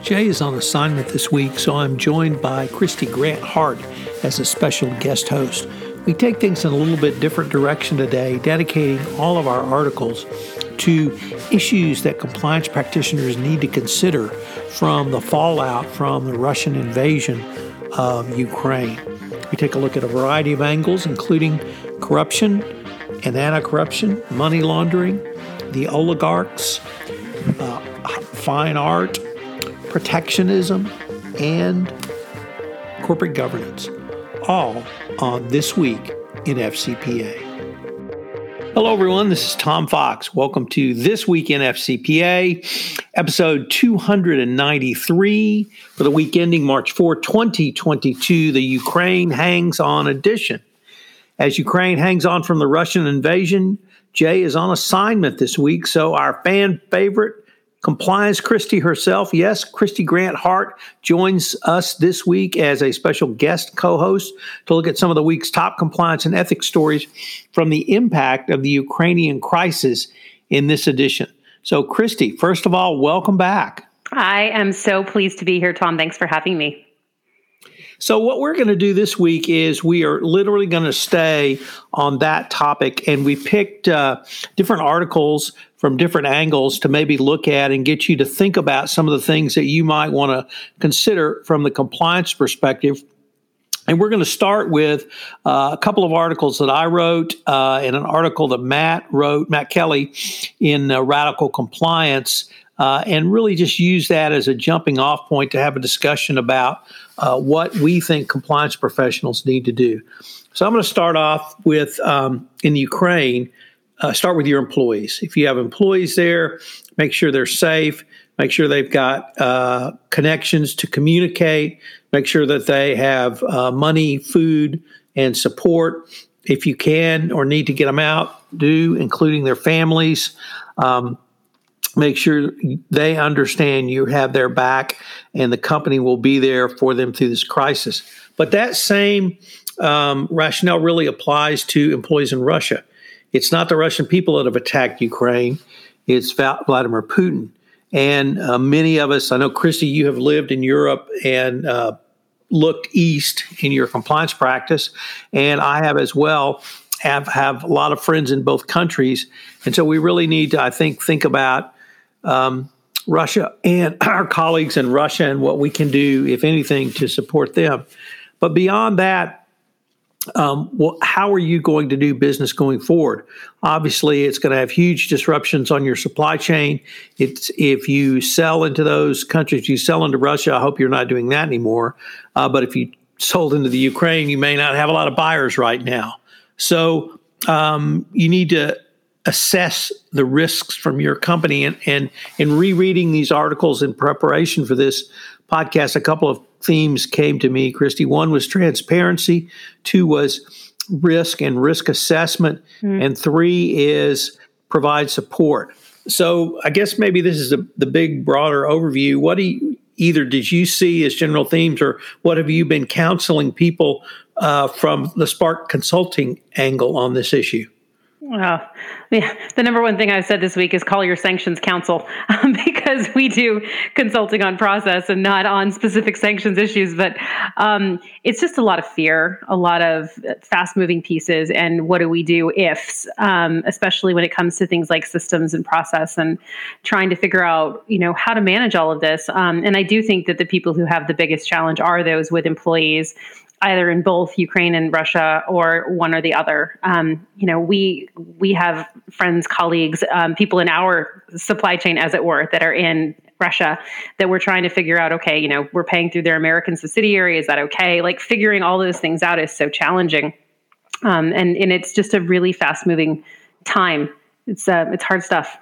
Jay is on assignment this week, so I'm joined by Christy Grant Hart as a special guest host. We take things in a little bit different direction today, dedicating all of our articles to issues that compliance practitioners need to consider from the fallout from the Russian invasion of Ukraine. We take a look at a variety of angles, including corruption and anti-corruption, money laundering, the oligarchs, fine art, protectionism, and corporate governance, all on This Week in FCPA. Hello, everyone. This is Tom Fox. Welcome to This Week in FCPA, episode 293 for the week ending March 4, 2022, the Ukraine Hangs On edition. As Ukraine hangs on from the Russian invasion, Jay is on assignment this week, so our fan favorite compliance Christy herself, yes, Christy Grant Hart, joins us this week as a special guest co-host to look at some of the week's top compliance and ethics stories from the impact of the Ukrainian crisis in this edition. So, Christy, first of all, welcome back. I am so pleased to be here, Tom. Thanks for having me. So what we're going to do this week is we are literally going to stay on that topic, and we picked different articles from different angles to maybe look at and get you to think about some of the things that you might want to consider from the compliance perspective. And we're going to start with a couple of articles that I wrote and an article that Matt Kelly, in Radical Compliance, and really just use that as a jumping off point to have a discussion about what we think compliance professionals need to do. So I'm going to start off with, in Ukraine, start with your employees. If you have employees there, make sure they're safe, make sure they've got connections to communicate, make sure that they have money, food, and support. If you can or need to get them out, do, including their families. Make sure they understand you have their back and the company will be there for them through this crisis. But that same rationale really applies to employees in Russia. It's not the Russian people that have attacked Ukraine. It's Vladimir Putin. And many of us, I know, Christy, you have lived in Europe and looked east in your compliance practice, and I have as well. Have a lot of friends in both countries. And so we really need to, I think about Russia and our colleagues in Russia and what we can do, if anything, to support them. But beyond that, how are you going to do business going forward? Obviously, it's going to have huge disruptions on your supply chain. If you sell into those countries, you sell into Russia, I hope you're not doing that anymore. But if you sold into the Ukraine, you may not have a lot of buyers right now. So you need to assess the risks from your company. And in rereading these articles in preparation for this podcast, a couple of themes came to me, Christy. One was transparency. Two was risk and risk assessment. And three is provide support. So I guess maybe this is the big, broader overview. What either did you see as general themes, or what have you been counseling people from the Spark Consulting angle on this issue? Well, yeah, the number one thing I've said this week is call your sanctions counsel, because we do consulting on process and not on specific sanctions issues. But it's just a lot of fear, a lot of fast-moving pieces, and what do we do ifs, especially when it comes to things like systems and process and trying to figure out, how to manage all of this. And I do think that the people who have the biggest challenge are those with employees, either in both Ukraine and Russia or one or the other. We have friends, colleagues, people in our supply chain, as it were, that are in Russia that we're trying to figure out, okay, we're paying through their American subsidiary. Is that okay? Like, figuring all those things out is so challenging. And it's just a really fast moving time. It's hard stuff.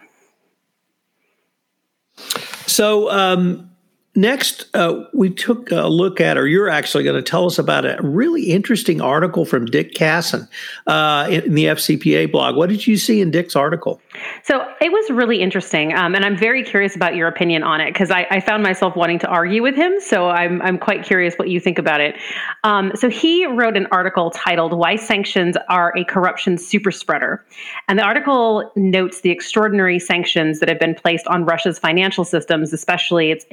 So, next, we took a look at, or you're actually going to tell us about a really interesting article from Dick Casson in the FCPA blog. What did you see in Dick's article? So it was really interesting, and I'm very curious about your opinion on it, because I found myself wanting to argue with him. So I'm quite curious what you think about it. So he wrote an article titled "Why Sanctions Are a Corruption Superspreader," and the article notes the extraordinary sanctions that have been placed on Russia's financial systems, especially its inability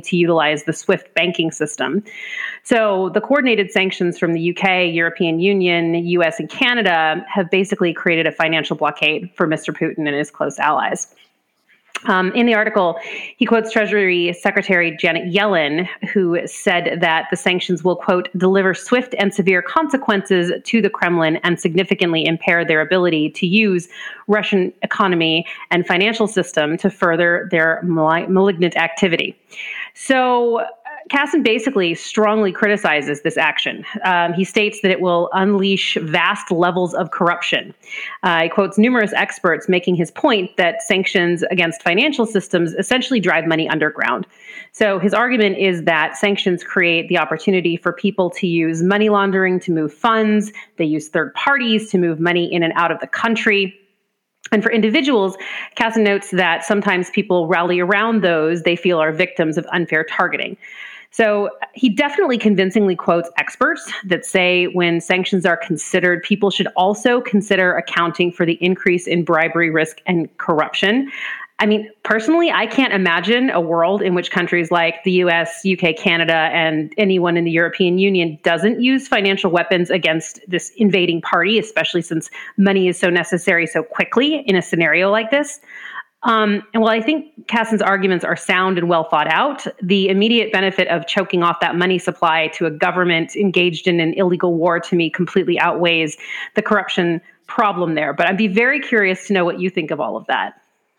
to utilize the SWIFT banking system. So the coordinated sanctions from the UK, European Union, US, and Canada have basically created a financial blockade for Mr. Putin and his close allies. In the article, he quotes Treasury Secretary Janet Yellen, who said that the sanctions will, quote, deliver swift and severe consequences to the Kremlin and significantly impair their ability to use Russian economy and financial system to further their malignant activity. So Kassin basically strongly criticizes this action. He states that it will unleash vast levels of corruption. He quotes numerous experts making his point that sanctions against financial systems essentially drive money underground. So his argument is that sanctions create the opportunity for people to use money laundering to move funds. They use third parties to move money in and out of the country. And for individuals, Kassin notes that sometimes people rally around those they feel are victims of unfair targeting. So he definitely convincingly quotes experts that say when sanctions are considered, people should also consider accounting for the increase in bribery, risk, and corruption. I mean, personally, I can't imagine a world in which countries like the US, UK, Canada, and anyone in the European Union doesn't use financial weapons against this invading party, especially since money is so necessary so quickly in a scenario like this. And while I think Kassin's arguments are sound and well thought out, the immediate benefit of choking off that money supply to a government engaged in an illegal war to me completely outweighs the corruption problem there. But I'd be very curious to know what you think of all of that.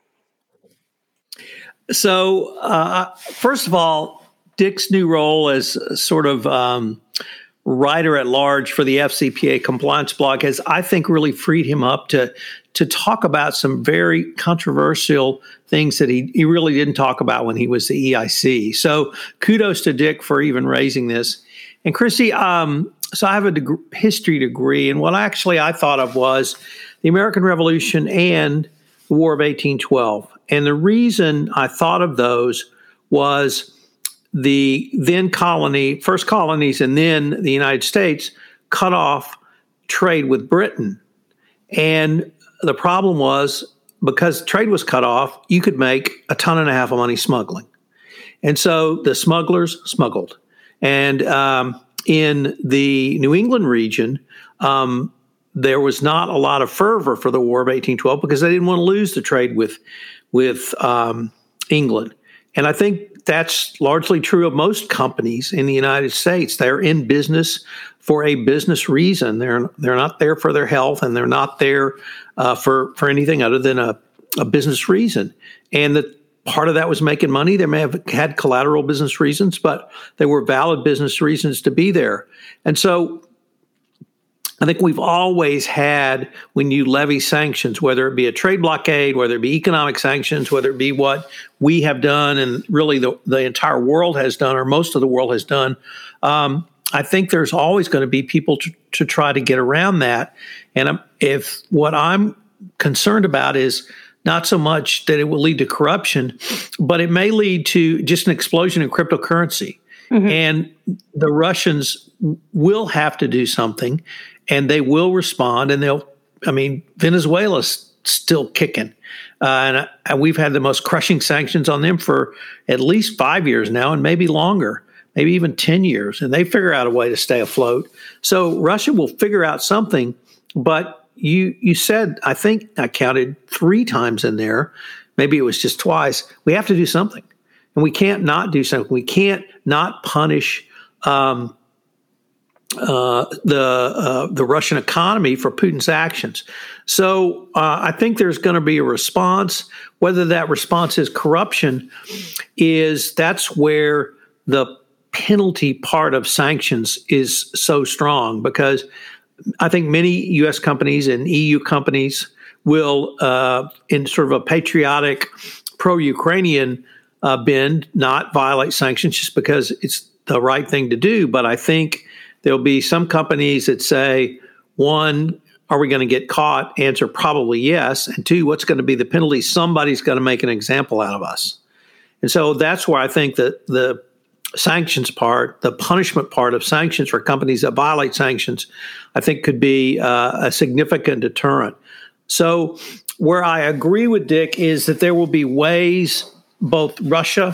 So, first of all, Dick's new role as sort of writer at large for the FCPA compliance blog has, I think, really freed him up to talk about some very controversial things that he really didn't talk about when he was the EIC. So kudos to Dick for even raising this. And Christy, so I have a history degree, and what actually I thought of was the American Revolution and the War of 1812. And the reason I thought of those was the then first colonies and then the United States cut off trade with Britain. And the problem was because trade was cut off, you could make $1.5 tons of money smuggling. And so the smugglers smuggled. And in the New England region, there was not a lot of fervor for the War of 1812 because they didn't want to lose the trade with England. And I think that's largely true of most companies in the United States. They're in business for a business reason. They're not there for their health, and they're not there for anything other than a business reason. And that part of that was making money. They may have had collateral business reasons, but they were valid business reasons to be there. And so I think we've always had, when you levy sanctions, whether it be a trade blockade, whether it be economic sanctions, whether it be what we have done and really the entire world has done, or most of the world has done, I think there's always going to be people to try to get around that. And if what I'm concerned about is not so much that it will lead to corruption, but it may lead to just an explosion in cryptocurrency. Mm-hmm. And the Russians will have to do something, and they will respond, and Venezuela's still kicking. And we've had the most crushing sanctions on them for at least 5 years now, and maybe longer, maybe even 10 years. And they figure out a way to stay afloat. So Russia will figure out something. But you said, I think I counted 3 times in there, maybe it was just twice, we have to do something. And we can't not do something. We can't not punish the Russian economy for Putin's actions. So I think there's going to be a response. Whether that response is corruption, that's where the penalty part of sanctions is so strong, because I think many U.S. companies and EU companies will, in sort of a patriotic, pro-Ukrainian bend, not violate sanctions just because it's the right thing to do. But I think there'll be some companies that say, 1, are we going to get caught? Answer, probably yes. And 2, what's going to be the penalty? Somebody's going to make an example out of us. And so that's where I think that the sanctions part, the punishment part of sanctions for companies that violate sanctions, I think could be a significant deterrent. So where I agree with Dick is that there will be ways both Russia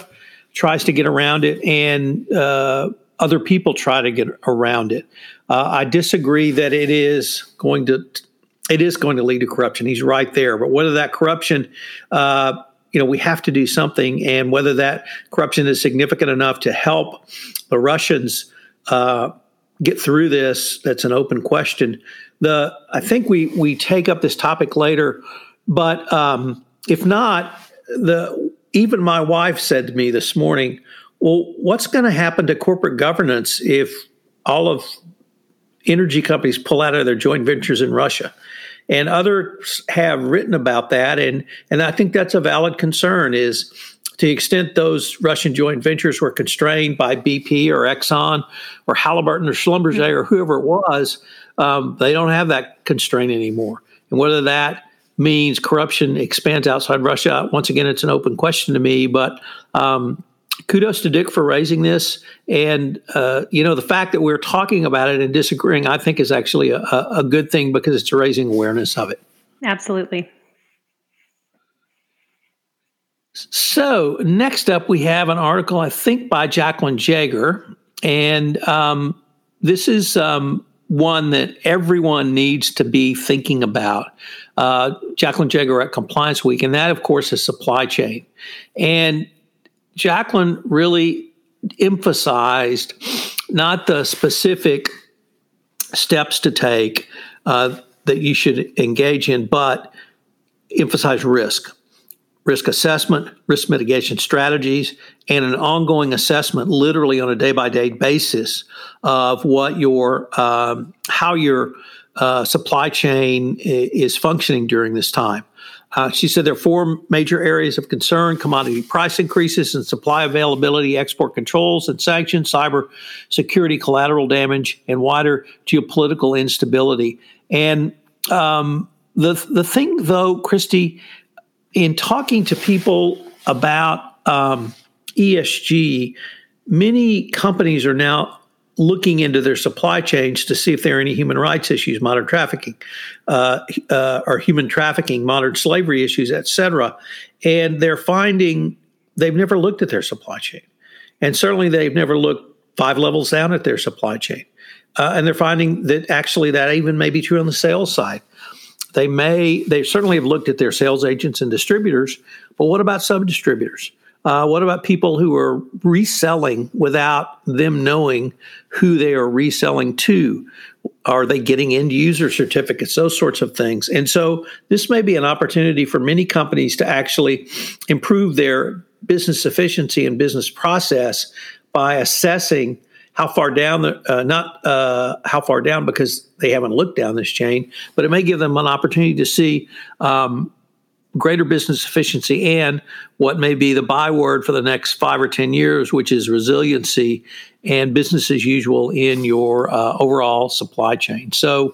tries to get around it, and other people try to get around it. I disagree that it is going to lead to corruption. He's right there. But whether that corruption, we have to do something, and whether that corruption is significant enough to help the Russians get through this, that's an open question. I think we take up this topic later, but if not, even my wife said to me this morning, well, what's going to happen to corporate governance if all of energy companies pull out of their joint ventures in Russia? And others have written about that, and I think that's a valid concern, is to the extent those Russian joint ventures were constrained by BP or Exxon or Halliburton or Schlumberger or whoever it was, they don't have that constraint anymore. And whether that means corruption expands outside Russia, once again, it's an open question to me. But kudos to Dick for raising this. And, the fact that we're talking about it and disagreeing, I think, is actually a good thing, because it's raising awareness of it. Absolutely. So next up, we have an article, I think, by Jacqueline Jaeger. And this is one that everyone needs to be thinking about. Jacqueline Jaeger at Compliance Week, and that, of course, is supply chain. And Jacqueline really emphasized not the specific steps to take that you should engage in, but emphasize risk assessment, risk mitigation strategies, and an ongoing assessment, literally on a day-by-day basis, of what how your supply chain is functioning during this time. She said there are four major areas of concern: commodity price increases and supply availability, export controls and sanctions, cyber security, collateral damage, and wider geopolitical instability. And the thing, though, Christy, in talking to people about ESG, many companies are now looking into their supply chains to see if there are any human rights issues, modern trafficking, or human trafficking, modern slavery issues, et cetera. And they're finding they've never looked at their supply chain. And certainly they've never looked 5 levels down at their supply chain. And they're finding that actually that even may be true on the sales side. They certainly have looked at their sales agents and distributors, but what about sub-distributors? What about people who are reselling without them knowing who they are reselling to? Are they getting end user certificates? Those sorts of things. And so this may be an opportunity for many companies to actually improve their business efficiency and business process by assessing how far down, not how far down because they haven't looked down this chain, but it may give them an opportunity to see greater business efficiency and what may be the byword for the next 5 or 10 years, which is resiliency and business as usual in your overall supply chain. So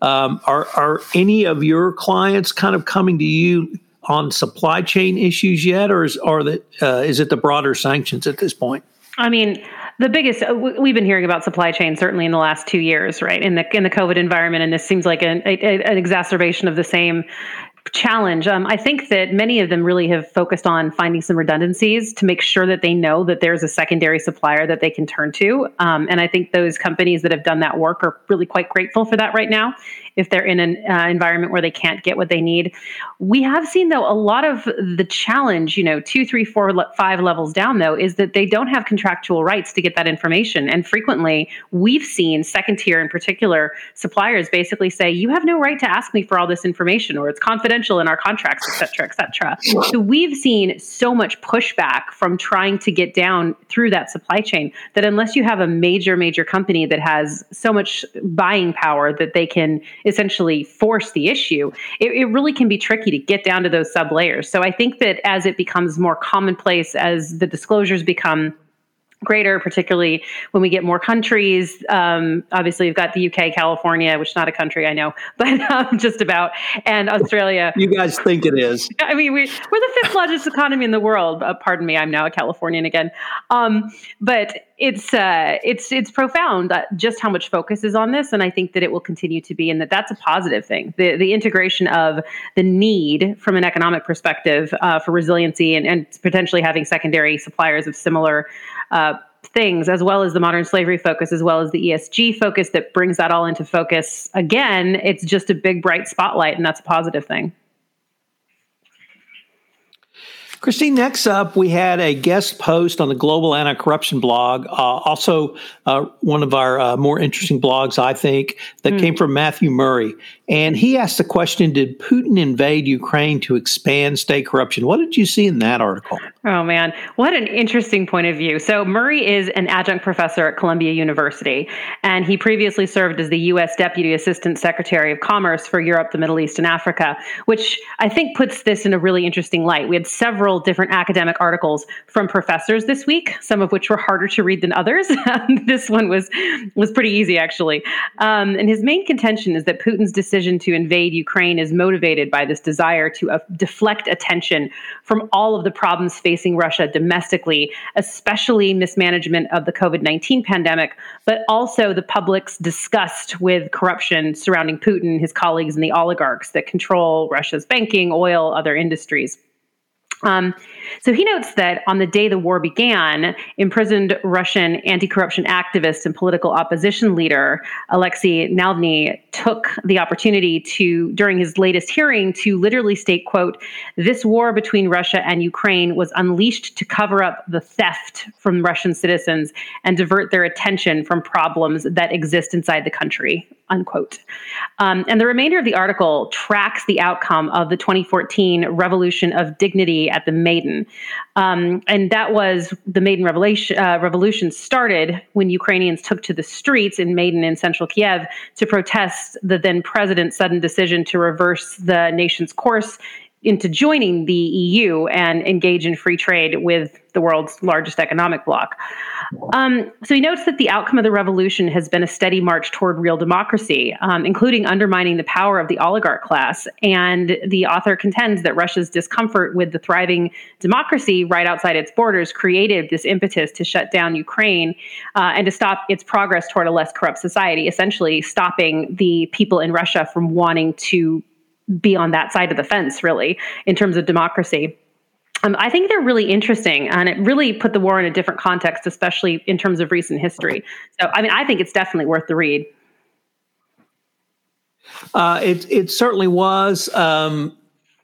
are any of your clients kind of coming to you on supply chain issues yet, or is it the broader sanctions at this point? I mean, the biggest, we've been hearing about supply chain certainly in the last 2 years, right? In the COVID environment, and this seems like an exacerbation of the same challenge. I think that many of them really have focused on finding some redundancies to make sure that they know that there's a secondary supplier that they can turn to. And I think those companies that have done that work are really quite grateful for that right now, if they're in an environment where they can't get what they need. We have seen, though, a lot of the challenge, 2, 3, 4, 5 levels down, though, is that they don't have contractual rights to get that information. And frequently, we've seen second tier in particular suppliers basically say, you have no right to ask me for all this information, or it's confidential in our contracts, et cetera, et cetera. So we've seen so much pushback from trying to get down through that supply chain that unless you have a major, major company that has so much buying power that they can essentially force the issue, it really can be tricky to get down to those sub layers. So I think that as it becomes more commonplace, as the disclosures become greater, particularly when we get more countries. Obviously, you've got the UK, California, which is not a country, I know, but just about, and Australia. You guys think it is. I mean, we're the 5th largest economy in the world. Pardon me, I'm now a Californian again. But it's profound just how much focus is on this, and I think that it will continue to be, and that's a positive thing. The integration of the need from an economic perspective for resiliency and potentially having secondary suppliers of similar things, as well as the modern slavery focus, as well as the ESG focus that brings that all into focus. Again, it's just a big bright spotlight, and that's a positive thing. Christine, next up, we had a guest post on the Global Anti-Corruption blog, also one of our more interesting blogs, I think, that came from Matthew Murray. And he asked the question, did Putin invade Ukraine to expand state corruption? What did you see in that article? Oh, man, what an interesting point of view. So Murray is an adjunct professor at Columbia University, and he previously served as the U.S. Deputy Assistant Secretary of Commerce for Europe, the Middle East, and Africa, which I think puts this in a really interesting light. We had several different academic articles from professors this week, some of which were harder to read than others. This one was pretty easy, actually. And his main contention is that Putin's decision to invade Ukraine is motivated by this desire to deflect attention from all of the problems facing Russia domestically, especially mismanagement of the COVID-19 pandemic, but also the public's disgust with corruption surrounding Putin, his colleagues, and the oligarchs that control Russia's banking, oil, other industries. So he notes that on the day the war began, imprisoned Russian anti-corruption activist and political opposition leader Alexei Navalny took the opportunity during his latest hearing, to literally state, quote, "This war between Russia and Ukraine was unleashed to cover up the theft from Russian citizens and divert their attention from problems that exist inside the country," unquote. And the remainder of the article tracks the outcome of the 2014 Revolution of Dignity at the Maidan. And that was the Maidan revolution started when Ukrainians took to the streets in Maidan in central Kiev to protest the then president's sudden decision to reverse the nation's course into joining the EU and engage in free trade with the world's largest economic bloc. So he notes that the outcome of the revolution has been a steady march toward real democracy, including undermining the power of the oligarch class. And the author contends that Russia's discomfort with the thriving democracy right outside its borders created this impetus to shut down Ukraine and to stop its progress toward a less corrupt society, essentially stopping the people in Russia from wanting to be on that side of the fence, really, in terms of democracy. I think they're really interesting, and it really put the war in a different context, especially in terms of recent history. So, I mean, I think it's definitely worth the read. It certainly was. I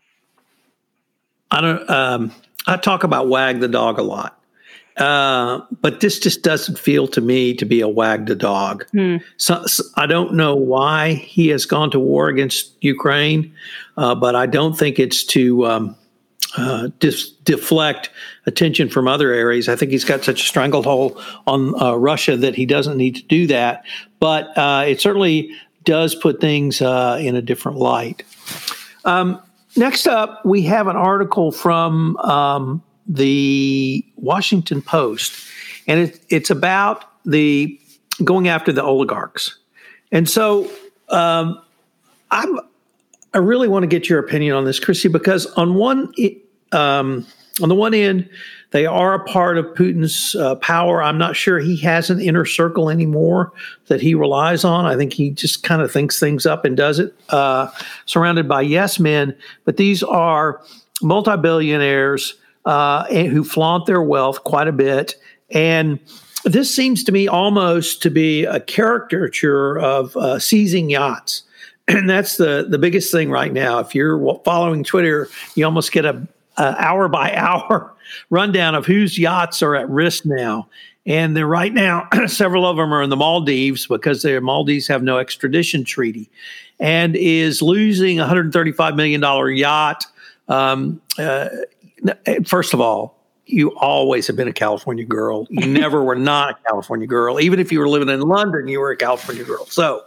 talk about wag the dog a lot, but this just doesn't feel to me to be a wag the dog. So I don't know why he has gone to war against Ukraine, but I don't think it's to deflect attention from other areas. I think he's got such a stranglehold on Russia that he doesn't need to do that. But it certainly does put things in a different light. Next up, we have an article from the Washington Post, and it's about the going after the oligarchs. And so I really want to get your opinion on this, Chrissy, because on the one end, they are a part of Putin's power. I'm not sure he has an inner circle anymore that he relies on. I think he just kind of thinks things up and does it, surrounded by yes men. But these are multi-billionaires who flaunt their wealth quite a bit. And this seems to me almost to be a caricature of seizing yachts. And that's the biggest thing right now. If you're following Twitter, you almost get a hour by hour rundown of whose yachts are at risk now. And they're right now, several of them are in the Maldives because the Maldives have no extradition treaty, and is losing $135 million yacht. First of all, you always have been a California girl. You never were not a California girl. Even if you were living in London, you were a California girl. So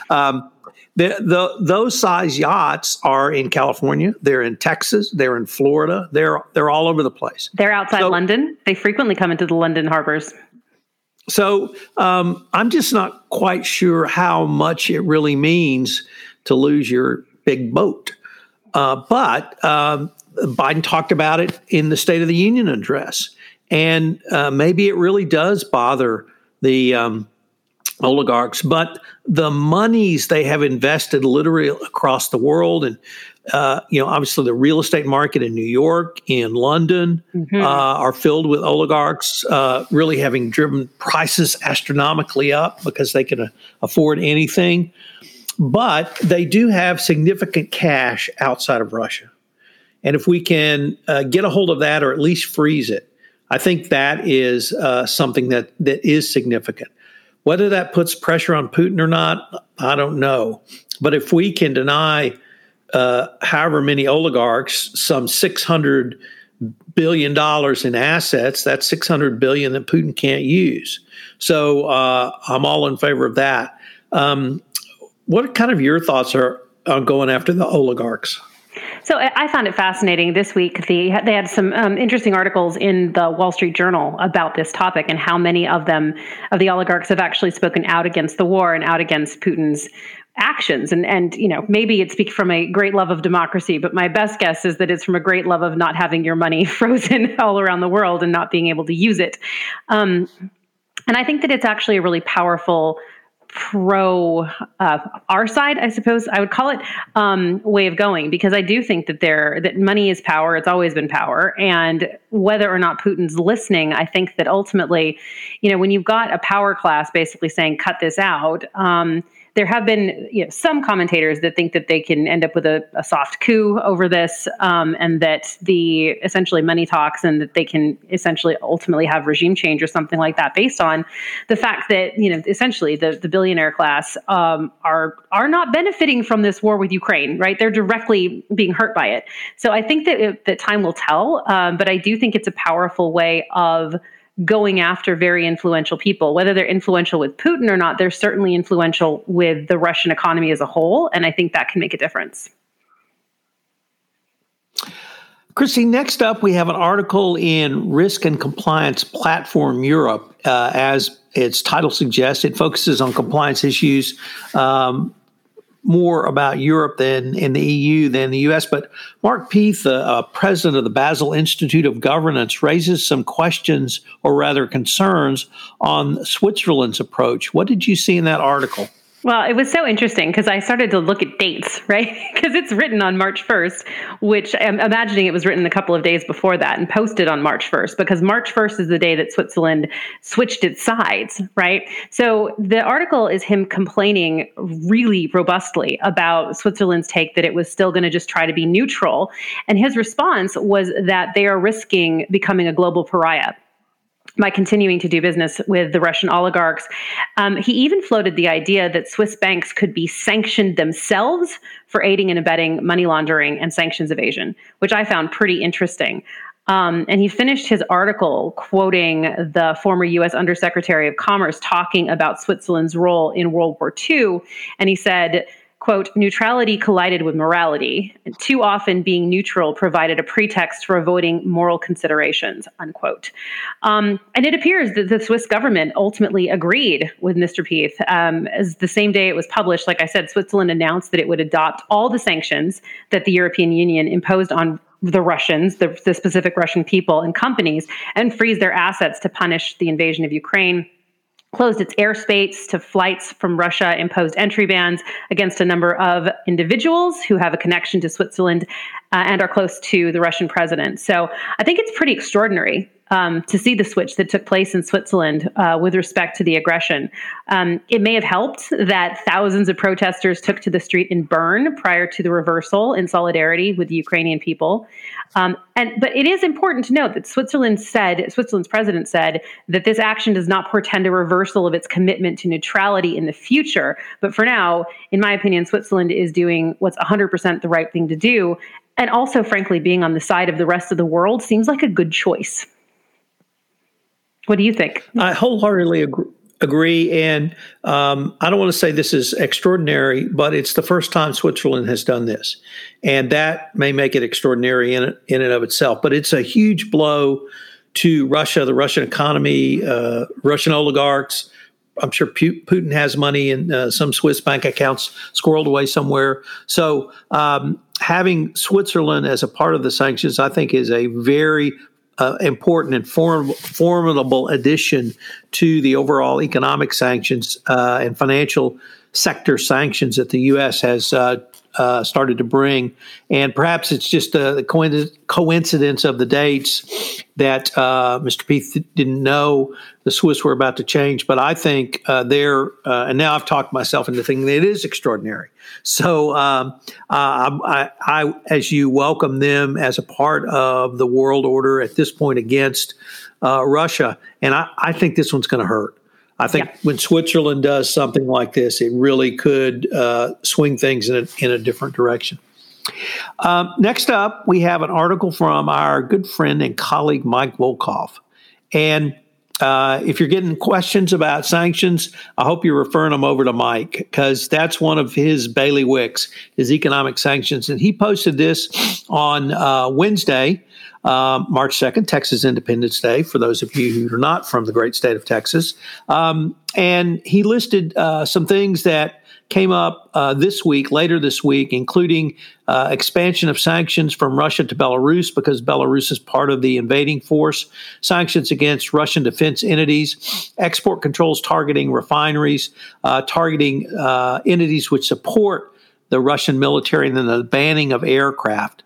those size yachts are in California. They're in Texas. They're in Florida. They're all over the place. They're outside London. They frequently come into the London harbors. So I'm just not quite sure how much it really means to lose your big boat. But Biden talked about it in the State of the Union address. And maybe it really does bother the oligarchs, but the monies they have invested literally across the world, and obviously the real estate market in New York, in London, are filled with oligarchs, really having driven prices astronomically up because they can afford anything. But they do have significant cash outside of Russia. And if we can get a hold of that, or at least freeze it, I think that is something that is significant. Whether that puts pressure on Putin or not, I don't know. But if we can deny however many oligarchs some $600 billion in assets, that's $600 billion that Putin can't use. So I'm all in favor of that. What kind of your thoughts are on going after the oligarchs? So I found it fascinating this week. They had some interesting articles in the Wall Street Journal about this topic and how many of the oligarchs have actually spoken out against the war and out against Putin's actions. And maybe it's from a great love of democracy, but my best guess is that it's from a great love of not having your money frozen all around the world and not being able to use it. And I think that it's actually a really powerful pro our side, I suppose I would call it, way of going, because I do think that money is power. It's always been power. And whether or not Putin's listening, I think that ultimately, when you've got a power class basically saying, cut this out, there have been some commentators that think that they can end up with a soft coup over this, and that the essentially money talks, and that they can essentially ultimately have regime change or something like that, based on the fact that essentially the billionaire class are not benefiting from this war with Ukraine, right? They're directly being hurt by it. So I think that time will tell, but I do think it's a powerful way of going after very influential people. Whether they're influential with Putin or not, they're certainly influential with the Russian economy as a whole, and I think that can make a difference. Christy, next up, we have an article in Risk and Compliance Platform Europe. As its title suggests, it focuses on compliance issues, more about Europe than in the EU than the U.S. But Mark Peath, president of the Basel Institute of Governance, raises some questions, or rather concerns, on Switzerland's approach. What did you see in that article? Well, it was so interesting because I started to look at dates, right? Because it's written on March 1st, which I'm imagining it was written a couple of days before that and posted on March 1st, because March 1st is the day that Switzerland switched its sides, right? So the article is him complaining really robustly about Switzerland's take that it was still going to just try to be neutral. And his response was that they are risking becoming a global pariah by continuing to do business with the Russian oligarchs. He even floated the idea that Swiss banks could be sanctioned themselves for aiding and abetting money laundering and sanctions evasion, which I found pretty interesting. And he finished his article quoting the former U.S. Undersecretary of Commerce talking about Switzerland's role in World War II. And he said, quote, neutrality collided with morality. And too often being neutral provided a pretext for avoiding moral considerations, unquote. And it appears that the Swiss government ultimately agreed with Mr. Peath. As the same day it was published, like I said, Switzerland announced that it would adopt all the sanctions that the European Union imposed on the Russians, the specific Russian people and companies, and freeze their assets to punish the invasion of Ukraine. Closed its airspace to flights from Russia, imposed entry bans against a number of individuals who have a connection to Switzerland and are close to the Russian president. So I think it's pretty extraordinary to see the switch that took place in Switzerland with respect to the aggression. It may have helped that thousands of protesters took to the street in Bern prior to the reversal in solidarity with the Ukrainian people. But it is important to note that Switzerland's president said that this action does not portend a reversal of its commitment to neutrality in the future. But for now, in my opinion, Switzerland is doing what's 100% the right thing to do. And also, frankly, being on the side of the rest of the world seems like a good choice. What do you think? I wholeheartedly agree. And I don't want to say this is extraordinary, but it's the first time Switzerland has done this. And that may make it extraordinary in and of itself. But it's a huge blow to Russia, the Russian economy, Russian oligarchs. I'm sure Putin has money in some Swiss bank accounts squirreled away somewhere. So having Switzerland as a part of the sanctions, I think, is a very important and formidable addition to the overall economic sanctions and financial sector sanctions that the U.S. has started to bring. And perhaps it's just the coincidence of the dates that Mr. Peace didn't know the Swiss were about to change. But I think and now I've talked myself into thinking that it is extraordinary. So I, as you welcome them as a part of the world order at this point against Russia, and I think this one's going to hurt. I think when Switzerland does something like this, it really could swing things in a different direction. Next up, we have an article from our good friend and colleague, Mike Volkov. And if you're getting questions about sanctions, I hope you're referring them over to Mike, because that's one of his bailiwicks, is economic sanctions. And he posted this on Wednesday, March 2nd, Texas Independence Day, for those of you who are not from the great state of Texas. And he listed some things that came up later this week, including expansion of sanctions from Russia to Belarus, because Belarus is part of the invading force, sanctions against Russian defense entities, export controls targeting refineries, targeting entities which support the Russian military, and then the banning of aircraft.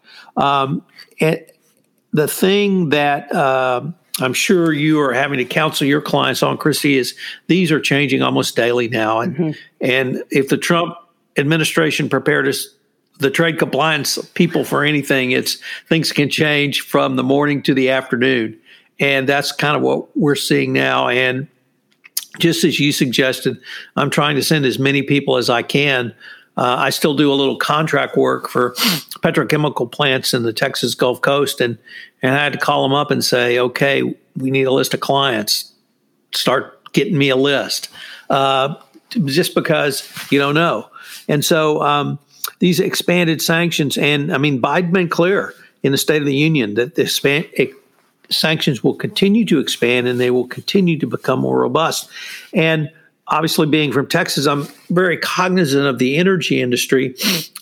The thing that I'm sure you are having to counsel your clients on, Christy, is these are changing almost daily now. And if the Trump administration prepared us, the trade compliance people, for anything, things can change from the morning to the afternoon. And that's kind of what we're seeing now. And just as you suggested, I'm trying to send as many people as I can. I still do a little contract work for petrochemical plants in the Texas Gulf Coast, and I had to call them up and say, okay, we need a list of clients. Start getting me a list, just because you don't know. And so these expanded sanctions, and I mean, Biden made clear in the State of the Union that the sanctions will continue to expand and they will continue to become more robust. And obviously, being from Texas, I'm very cognizant of the energy industry.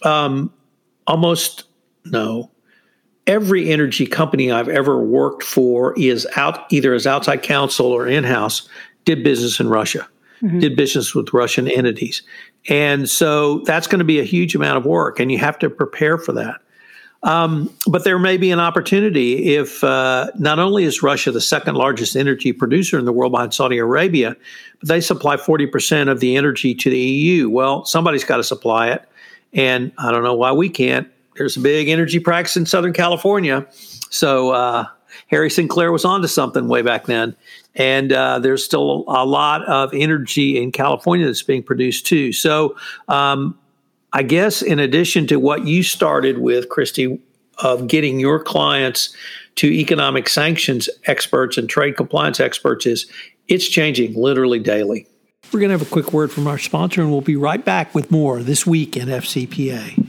Every energy company I've ever worked for is either as outside counsel or in-house, did business in Russia, did business with Russian entities. And so that's going to be a huge amount of work, and you have to prepare for that. But there may be an opportunity if not only is Russia the second largest energy producer in the world behind Saudi Arabia, but they supply 40% of the energy to the EU. Well, somebody's got to supply it. And I don't know why we can't. There's a big energy practice in Southern California. So Harry Sinclair was onto something way back then. And there's still a lot of energy in California that's being produced too. So I guess in addition to what you started with, Christy, of getting your clients to economic sanctions experts and trade compliance experts, it's changing literally daily. We're going to have a quick word from our sponsor, and we'll be right back with more This Week in FCPA.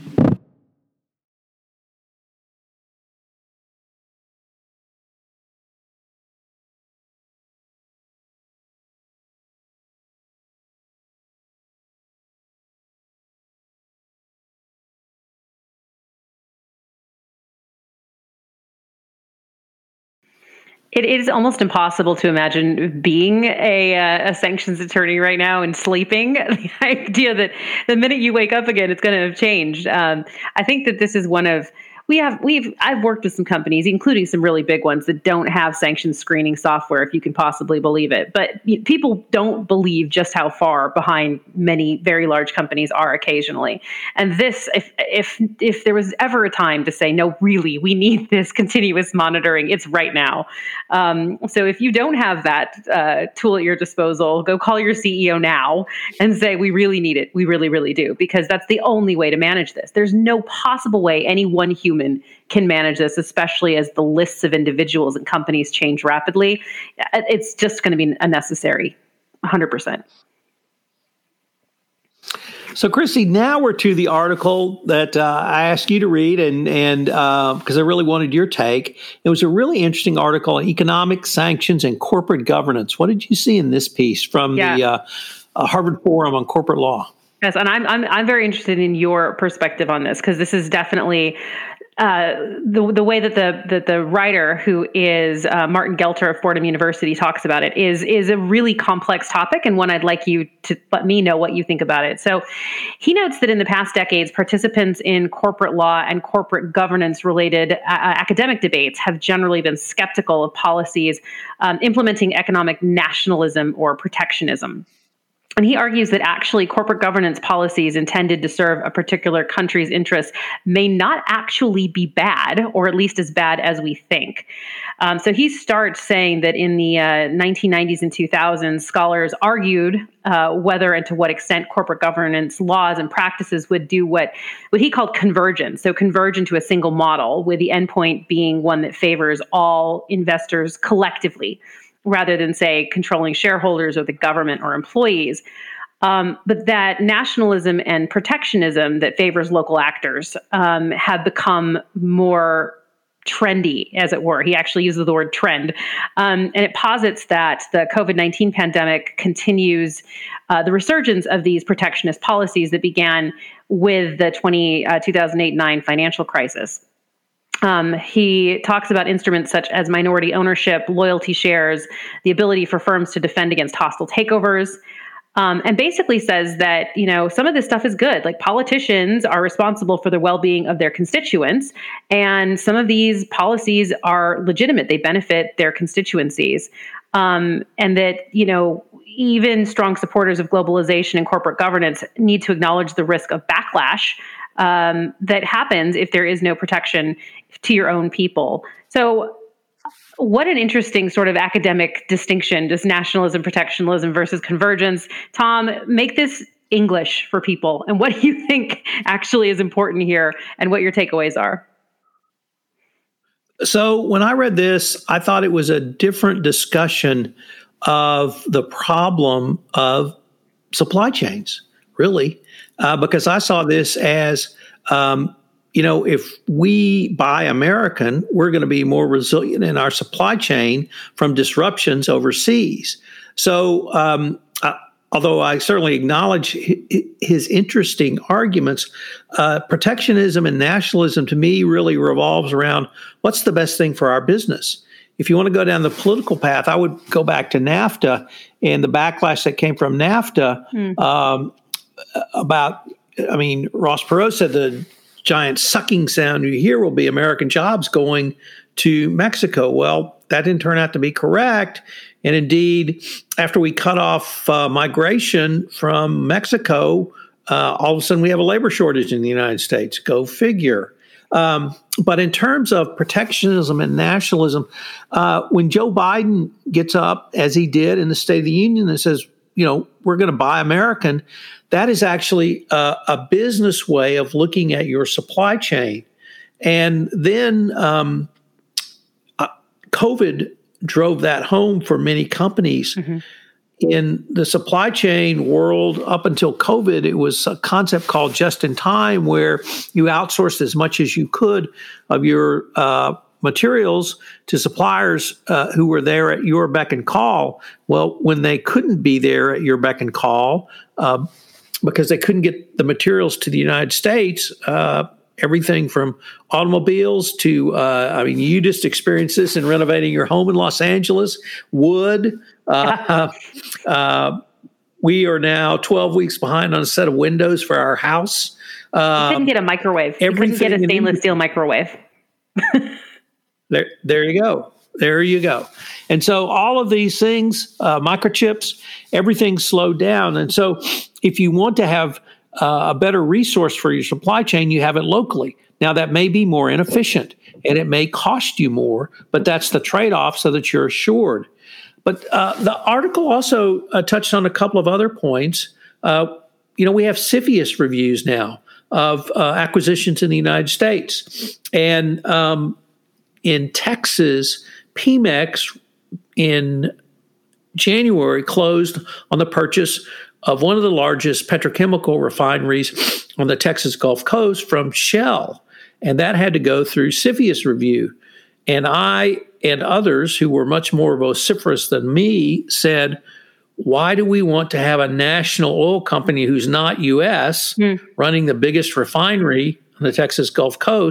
It is almost impossible to imagine being a sanctions attorney right now and sleeping. The idea that the minute you wake up again, it's going to have changed. I think that this is one of I've worked with some companies, including some really big ones, that don't have sanctions screening software, if you can possibly believe it. But people don't believe just how far behind many very large companies are occasionally. And this, if there was ever a time to say, no, really, we need this continuous monitoring, it's right now. So if you don't have that tool at your disposal, go call your CEO now and say, we really need it. We really, really do, because that's the only way to manage this. There's no possible way any one human can manage this, especially as the lists of individuals and companies change rapidly. It's just going to be unnecessary, 100%. So, Christy, now we're to the article that I asked you to read, and because I really wanted your take. It was a really interesting article on economic sanctions and corporate governance. What did you see in this piece from the Harvard Forum on Corporate Law? Yes, and I'm very interested in your perspective on this, because this is definitely the way that the writer, who is Martin Gelter of Fordham University, talks about it is a really complex topic, and one I'd like you to let me know what you think about it. So he notes that in the past decades, participants in corporate law and corporate governance related academic debates have generally been skeptical of policies implementing economic nationalism or protectionism. And he argues that actually corporate governance policies intended to serve a particular country's interests may not actually be bad, or at least as bad as we think. So he starts saying that in the 1990s and 2000s, scholars argued whether and to what extent corporate governance laws and practices would do what he called convergence. So converge into a single model, with the endpoint being one that favors all investors collectively, rather than, say, controlling shareholders or the government or employees. But that nationalism and protectionism that favors local actors have become more trendy, as it were. He actually uses the word trend. And it posits that the COVID-19 pandemic continues the resurgence of these protectionist policies that began with the 2008-9 financial crisis. He talks about instruments such as minority ownership, loyalty shares, the ability for firms to defend against hostile takeovers, and basically says that, some of this stuff is good. Like, politicians are responsible for the well-being of their constituents, and some of these policies are legitimate. They benefit their constituencies. And that, even strong supporters of globalization and corporate governance need to acknowledge the risk of backlash that happens if there is no protection to your own people. So what an interesting sort of academic distinction, just nationalism, protectionism versus convergence. Tom, make this English for people. And what do you think actually is important here, and what your takeaways are? So when I read this, I thought it was a different discussion of the problem of supply chains, really, because I saw this as, if we buy American, we're going to be more resilient in our supply chain from disruptions overseas. So although I certainly acknowledge his interesting arguments, protectionism and nationalism to me really revolves around what's the best thing for our business. If you want to go down the political path, I would go back to NAFTA and the backlash that came from NAFTA Ross Perot said the giant sucking sound you hear will be American jobs going to Mexico. Well, that didn't turn out to be correct. And indeed, after we cut off migration from Mexico, all of a sudden we have a labor shortage in the United States. Go figure. But in terms of protectionism and nationalism, when Joe Biden gets up, as he did in the State of the Union, and says, we're going to buy American, that is actually a business way of looking at your supply chain. And then COVID drove that home for many companies. Mm-hmm. In the supply chain world, up until COVID, it was a concept called just in time, where you outsourced as much as you could of your materials to suppliers who were there at your beck and call. Well, when they couldn't be there at your beck and call because they couldn't get the materials to the United States, everything from automobiles to, you just experienced this in renovating your home in Los Angeles, wood. We are now 12 weeks behind on a set of windows for our house. You couldn't get a microwave. You couldn't get a stainless steel microwave. There you go. There you go. And so all of these things, microchips, everything slowed down. And so if you want to have a better resource for your supply chain, you have it locally. Now, that may be more inefficient and it may cost you more, but that's the trade-off so that you're assured. But the article also touched on a couple of other points. We have CFIUS reviews now of acquisitions in the United States. And in Texas, Pemex in January closed on the purchase of one of the largest petrochemical refineries on the Texas Gulf Coast from Shell. And that had to go through CFIUS review. And I and others who were much more vociferous than me said, why do we want to have a national oil company who's not U.S. running the biggest refinery on the Texas Gulf Coast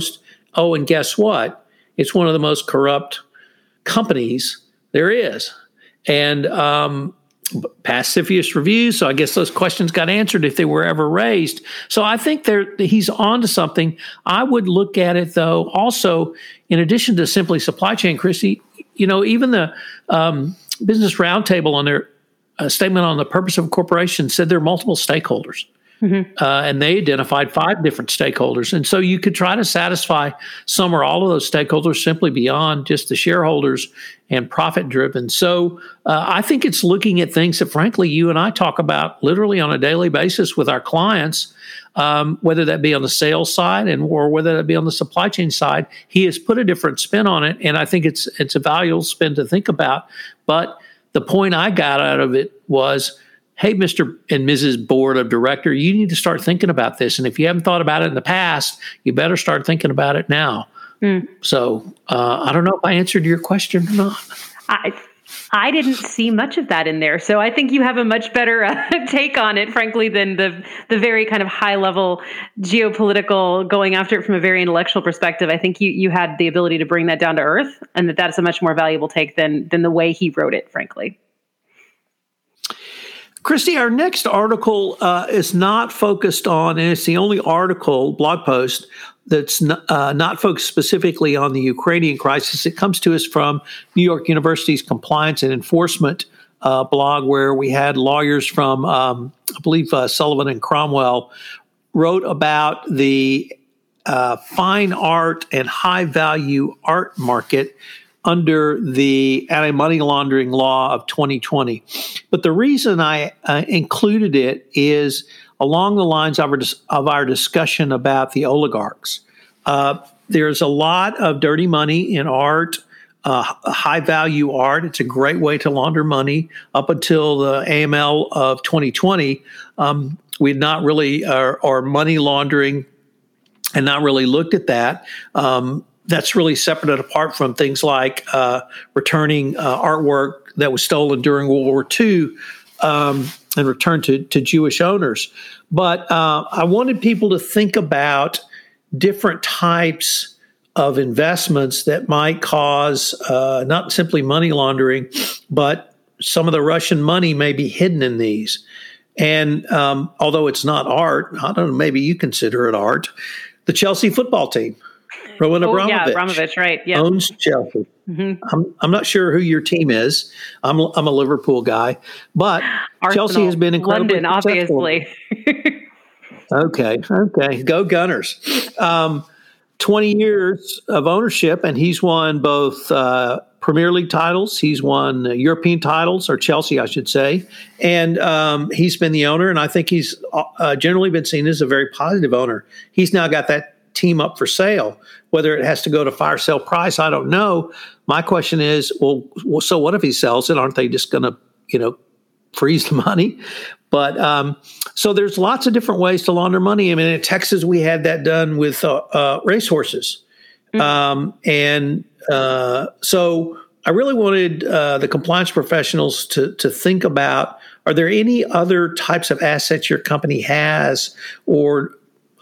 Oh, and guess what? It's one of the most corrupt companies there is. And passed CFIUS reviews, so I guess those questions got answered if they were ever raised. So I think he's on to something. I would look at it, though, also, in addition to simply supply chain, Christy, even the Business Roundtable on their statement on the purpose of a corporation said there are multiple stakeholders. Mm-hmm. And they identified 5 different stakeholders. And so you could try to satisfy some or all of those stakeholders simply beyond just the shareholders and profit driven. So I think it's looking at things that, frankly, you and I talk about literally on a daily basis with our clients, whether that be on the sales side or whether that be on the supply chain side. He has put a different spin on it, and I think it's a valuable spin to think about. But the point I got out of it was, hey, Mr. and Mrs. Board of Director, you need to start thinking about this. And if you haven't thought about it in the past, you better start thinking about it now. So I don't know if I answered your question or not. I didn't see much of that in there. So I think you have a much better take on it, frankly, than the very kind of high level geopolitical going after it from a very intellectual perspective. I think you had the ability to bring that down to earth, and that's a much more valuable take than the way he wrote it, frankly. Christy, our next article is not focused on, and it's the only blog post, that's not focused specifically on the Ukrainian crisis. It comes to us from New York University's Compliance and Enforcement blog, where we had lawyers from, I believe, Sullivan and Cromwell, wrote about the fine art and high-value art market under the anti-money laundering law of 2020. But the reason I included it is along the lines of our discussion about the oligarchs. There's a lot of dirty money in art, high-value art. It's a great way to launder money. Up until the AML of 2020, we had not really, or money laundering, and not really looked at that. That's really separate and apart from things like returning artwork that was stolen during World War II and returned to Jewish owners. But I wanted people to think about different types of investments that might cause not simply money laundering, but some of the Russian money may be hidden in these. And although it's not art, I don't know, maybe you consider it art, the Chelsea football team. Roman Abramovich, right? Yeah, owns Chelsea. Mm-hmm. I'm not sure who your team is. I'm a Liverpool guy, but Arsenal, Chelsea has been incredibly London, successful. Obviously. Okay, go Gunners! 20 years of ownership, and he's won both Premier League titles. He's won European titles, or Chelsea, I should say, and he's been the owner. And I think he's generally been seen as a very positive owner. He's now got that team up for sale. Whether it has to go to fire sale price, I don't know. My question is, well, so what if he sells it? Aren't they just going to, freeze the money? But so there's lots of different ways to launder money. I mean, in Texas, we had that done with racehorses. Mm-hmm. So I really wanted the compliance professionals to think about, are there any other types of assets your company has or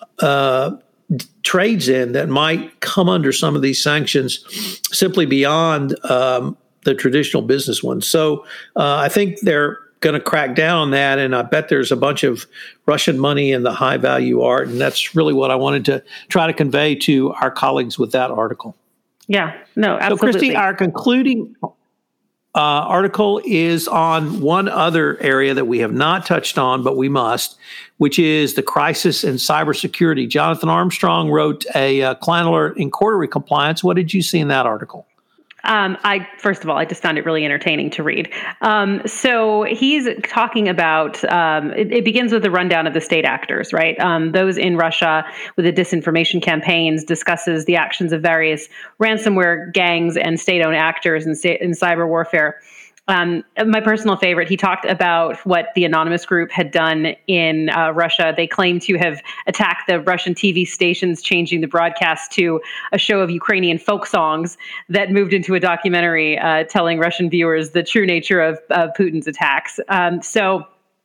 trades in that might come under some of these sanctions simply beyond the traditional business ones. So I think they're going to crack down on that, and I bet there's a bunch of Russian money in the high-value art, and that's really what I wanted to try to convey to our colleagues with that article. Yeah, no, absolutely. So, Christy, our concluding article is on one other area that we have not touched on, but we must, which is the crisis in cybersecurity. Jonathan Armstrong wrote a client alert in quarterly compliance. What did you see in that article? First of all, I just found it really entertaining to read. So he's talking about, it begins with a rundown of the state actors, right? Those in Russia with the disinformation campaigns, discusses the actions of various ransomware gangs and state-owned actors in cyber warfare. My personal favorite, he talked about what the Anonymous Group had done in Russia. They claim to have attacked the Russian TV stations, changing the broadcast to a show of Ukrainian folk songs that moved into a documentary telling Russian viewers the true nature of Putin's attacks. So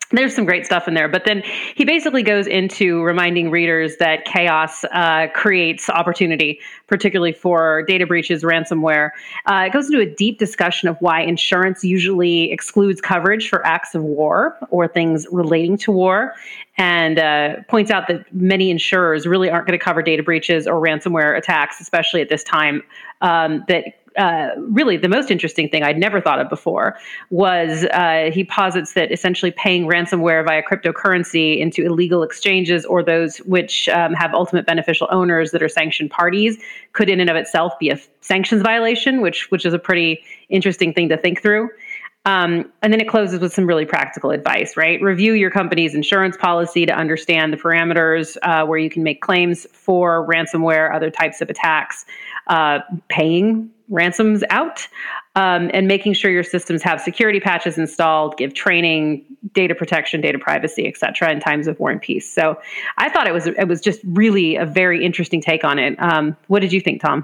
There's some great stuff in there, but then he basically goes into reminding readers that chaos creates opportunity, particularly for data breaches, ransomware. It goes into a deep discussion of why insurance usually excludes coverage for acts of war or things relating to war, and points out that many insurers really aren't going to cover data breaches or ransomware attacks, especially at this time. Really, the most interesting thing I'd never thought of before was he posits that essentially paying ransomware via cryptocurrency into illegal exchanges or those which have ultimate beneficial owners that are sanctioned parties could in and of itself be a sanctions violation, which is a pretty interesting thing to think through. And then it closes with some really practical advice, right? Review your company's insurance policy to understand the parameters where you can make claims for ransomware, other types of attacks, paying ransoms out, and making sure your systems have security patches installed, give training, data protection, data privacy, et cetera, in times of war and peace. So I thought it was just really a very interesting take on it. What did you think, Tom?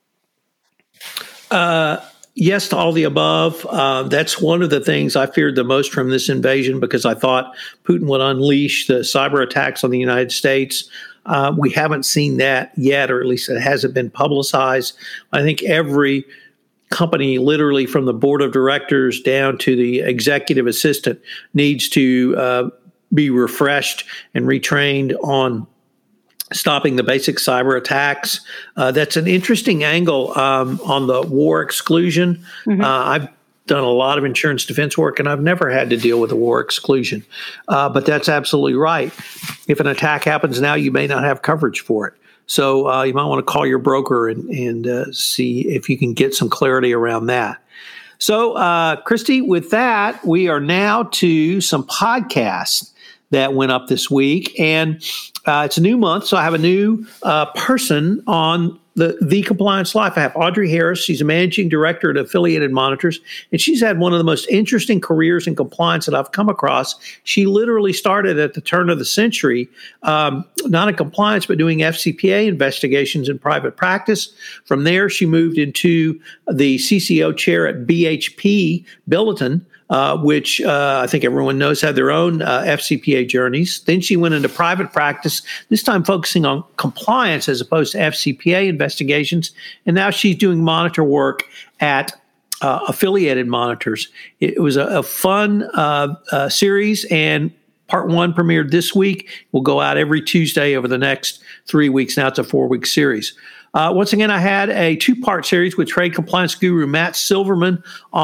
Yes to all the above. That's one of the things I feared the most from this invasion, because I thought Putin would unleash the cyber attacks on the United States. We haven't seen that yet, or at least it hasn't been publicized. I think every company, literally from the board of directors down to the executive assistant, needs to be refreshed and retrained on stopping the basic cyber attacks. That's an interesting angle on the war exclusion. Mm-hmm. I've done a lot of insurance defense work, and I've never had to deal with a war exclusion. But that's absolutely right. If an attack happens now, you may not have coverage for it. So you might want to call your broker and see if you can get some clarity around that. So, Christy, with that, we are now to some podcasts that went up this week. And it's a new month, so I have a new person on the Compliance Life. I have Audrey Harris. She's a managing director at Affiliated Monitors, and she's had one of the most interesting careers in compliance that I've come across. She literally started at the turn of the century, not in compliance, but doing FCPA investigations in private practice. From there, she moved into the CCO chair at BHP Billiton, which I think everyone knows had their own FCPA journeys. Then she went into private practice, this time focusing on compliance as opposed to FCPA investigations. And now she's doing monitor work at Affiliated Monitors. It was a fun series, and part one premiered this week. Will go out every Tuesday over the next 3 weeks. Now it's a 4-week series. Once again, I had a 2-part series with trade compliance guru Matt Silverman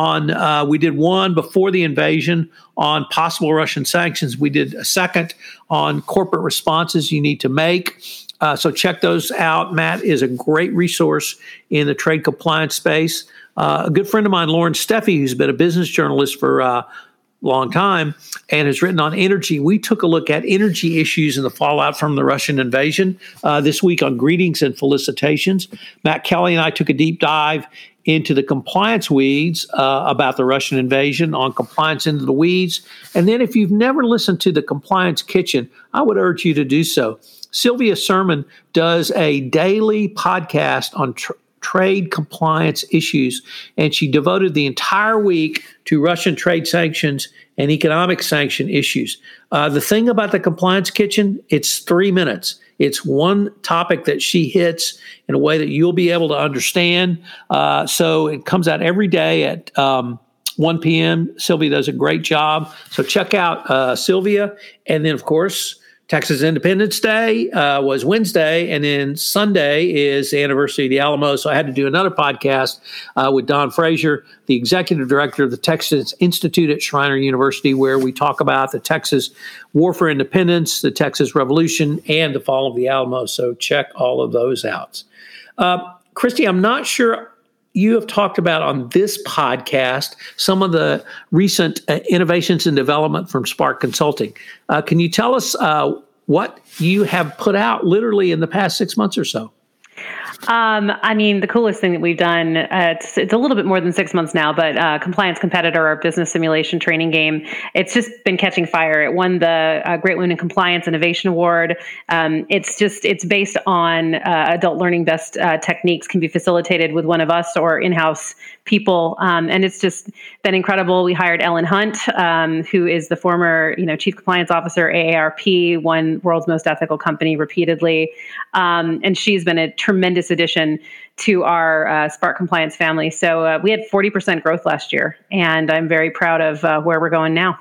on. We did one before the invasion on possible Russian sanctions. We did a second on corporate responses you need to make. So check those out. Matt is a great resource in the trade compliance space. A good friend of mine, Lauren Steffi, who's been a business journalist for long time and has written on energy. We took a look at energy issues and the fallout from the Russian invasion this week on Greetings and Felicitations. Matt Kelly and I took a deep dive into the compliance weeds about the Russian invasion on Compliance Into the Weeds. And then if you've never listened to the Compliance Kitchen, I would urge you to do so. Sylvia Sermon does a daily podcast on trade compliance issues, and she devoted the entire week to Russian trade sanctions and economic sanction issues. The thing about the Compliance Kitchen, it's 3 minutes. It's one topic that she hits in a way that you'll be able to understand. So it comes out every day at 1 p.m. Sylvia does a great job. So check out Sylvia. And then, of course, Texas Independence Day was Wednesday, and then Sunday is the anniversary of the Alamo. So I had to do another podcast with Don Frazier, the executive director of the Texas Institute at Schreiner University, where we talk about the Texas War for Independence, the Texas Revolution, and the fall of the Alamo. So check all of those out. Christy, I'm not sure you have talked about on this podcast some of the recent innovations and development from Spark Consulting. Can you tell us what you have put out literally in the past 6 months or so? I mean, the coolest thing that we've done, it's a little bit more than 6 months now, but Compliance Competitor, our business simulation training game, it's just been catching fire. It won the Great Women in Compliance Innovation Award. It's based on adult learning best techniques can be facilitated with one of us or in-house people. And it's just been incredible. We hired Ellen Hunt, who is the former, Chief Compliance Officer, AARP, won World's Most Ethical Company repeatedly. And she's been a tremendous addition to our Spark Compliance family. So we had 40% growth last year, and I'm very proud of where we're going now.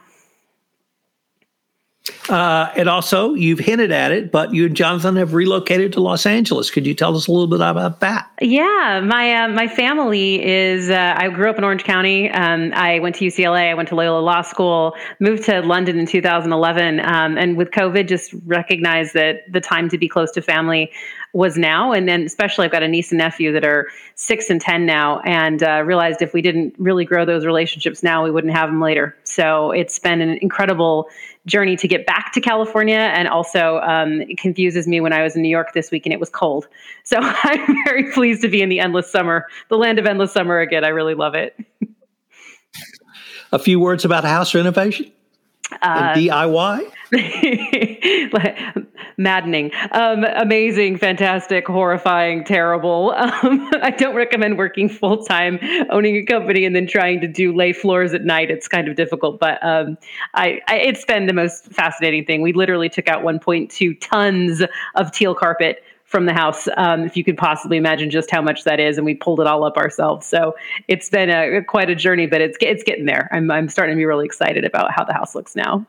And also, you've hinted at it, but you and Jonathan have relocated to Los Angeles. Could you tell us a little bit about that? Yeah, my family is, I grew up in Orange County. I went to UCLA. I went to Loyola Law School, moved to London in 2011. And with COVID, just recognized that the time to be close to family was now. And then especially I've got a niece and nephew that are 6 and 10 now, and realized if we didn't really grow those relationships now, we wouldn't have them later. So it's been an incredible journey to get back to California. And also it confuses me when I was in New York this week and it was cold. So I'm very pleased to be in the endless summer, the land of endless summer again. I really love it. A few words about house renovation and DIY. Maddening, amazing, fantastic, horrifying, terrible. I don't recommend working full time, owning a company, and then trying to lay floors at night. It's kind of difficult, but it's been the most fascinating thing. We literally took out 1.2 tons of teal carpet from the house, if you could possibly imagine just how much that is, and we pulled it all up ourselves. So it's been quite a journey, but it's getting there. I'm starting to be really excited about how the house looks now.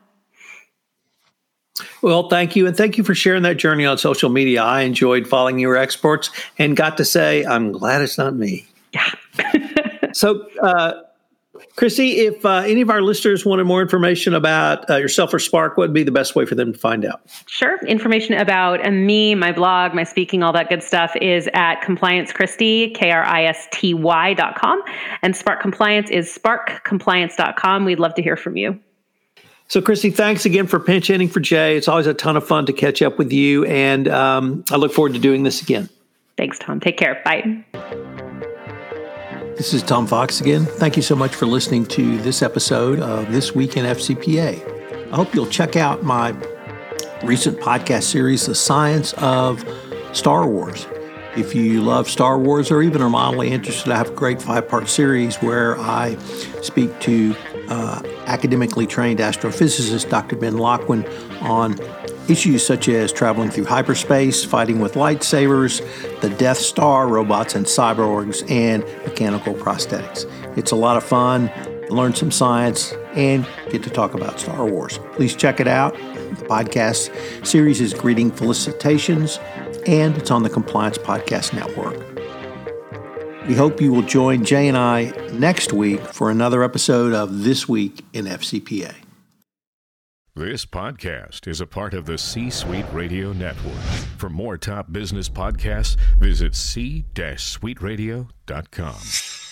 Well, thank you. And thank you for sharing that journey on social media. I enjoyed following your exports and got to say, I'm glad it's not me. Yeah. So, Christy, if any of our listeners wanted more information about yourself or Spark, what would be the best way for them to find out? Sure. Information about me, my blog, my speaking, all that good stuff is at ComplianceChristy, KRISTY.com. And Spark Compliance is sparkcompliance.com. We'd love to hear from you. So, Christy, thanks again for pinch hitting for Jay. It's always a ton of fun to catch up with you, and I look forward to doing this again. Thanks, Tom. Take care. Bye. This is Tom Fox again. Thank you so much for listening to this episode of This Week in FCPA. I hope you'll check out my recent podcast series, The Science of Star Wars. If you love Star Wars or even are mildly interested, I have a great 5-part series where I speak to academically trained astrophysicist Dr. Ben Loughlin on issues such as traveling through hyperspace, fighting with lightsabers, the Death Star, robots and cyborgs, and mechanical prosthetics. It's a lot of fun, learn some science, and get to talk about Star Wars. Please check it out. The podcast series is Greeting Felicitations, and it's on the Compliance Podcast Network. We hope you will join Jay and I next week for another episode of This Week in FCPA. This podcast is a part of the C-Suite Radio Network. For more top business podcasts, visit c-suiteradio.com.